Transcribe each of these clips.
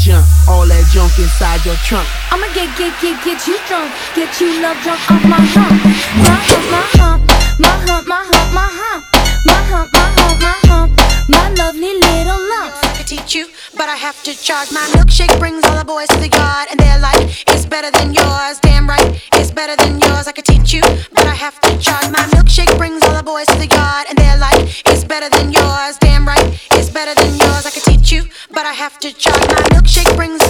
junk, all that junk inside your trunk. I'ma get you drunk, get you love drunk off my hump. My hump, my hump, my hump, my hump, my hump, my hump, my hump, my lovely little lumps. I could teach you, but I have to charge. My milkshake brings all the boys to the yard, and they're like, it's better than yours. Damn right, it's better than yours. I could teach you, but I have to charge. My milkshake brings all the boys to the yard, and they're like, it's better than yours. Damn right, it's better than yours. I could teach you, but I have to charge. My milkshake brings.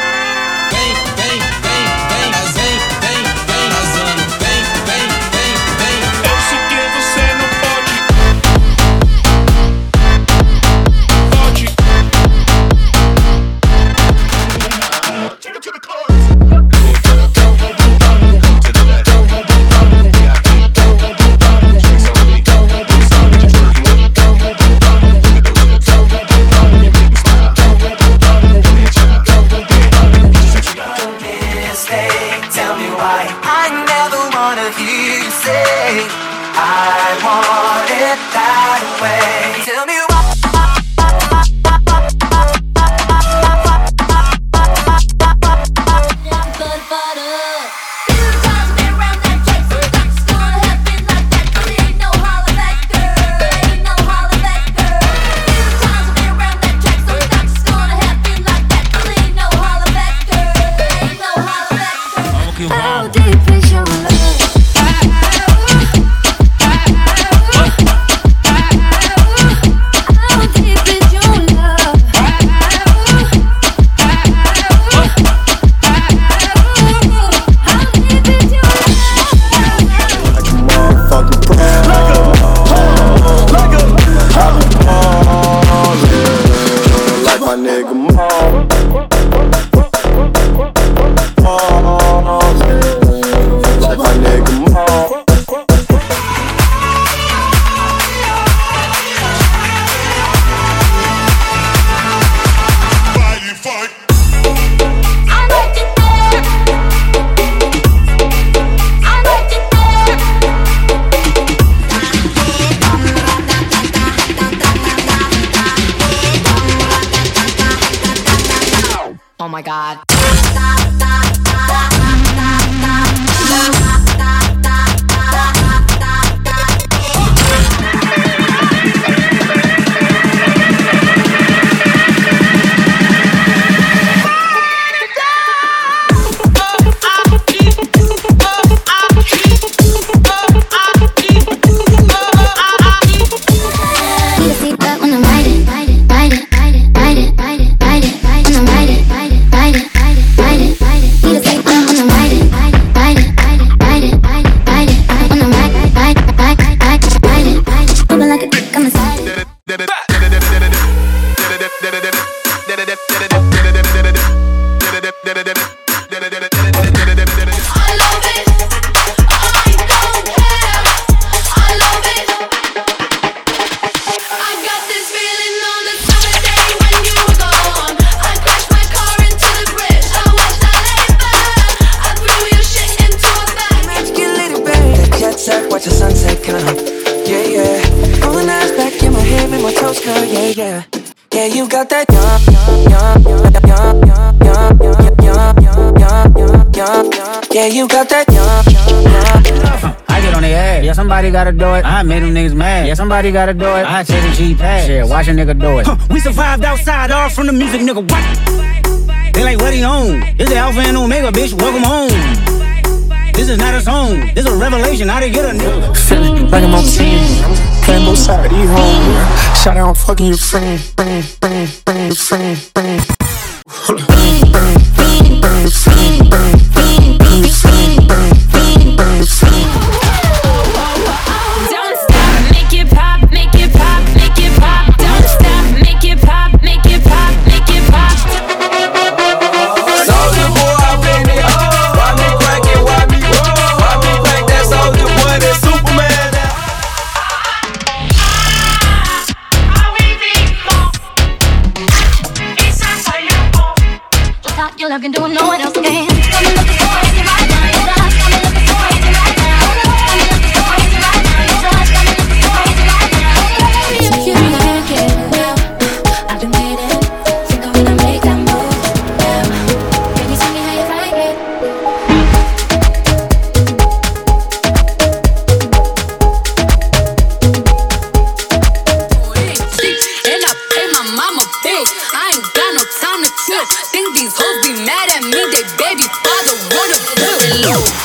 Oh my God. Yeah, you got that yeah, you got that I get on their ass. Yeah, somebody gotta do it. I made them niggas mad. Yeah, somebody gotta do it. I take a G-Pad. Shit, watch a nigga do it. We survived outside, all from the music, nigga. What? They like, what he on? This is Alpha and Omega, bitch. Welcome home. This is not a song. This is a revelation. How to get a nigga. Feeling like I'm on 10. Playing both sides, you home. Shout out, I'm fucking your friend. Don't stop, make it pop, make it pop, make it pop. Don't stop, make it pop, make it pop, make it pop. Soulja Boy, baby, oh. Why me crank it, why me roll? Why me crank that Soulja Boy, that Superman? Your love can do what no one else can. Got me looking for it right now. Your touch got me looking for it right now. Got me looking for it right now. Your touch got me looking for it right now. You like it, well, I've been waiting. Think I'm gonna make that move. bitch. I ain't got no time to chill. Think these hoes be mad at me, they baby father wrote a bill.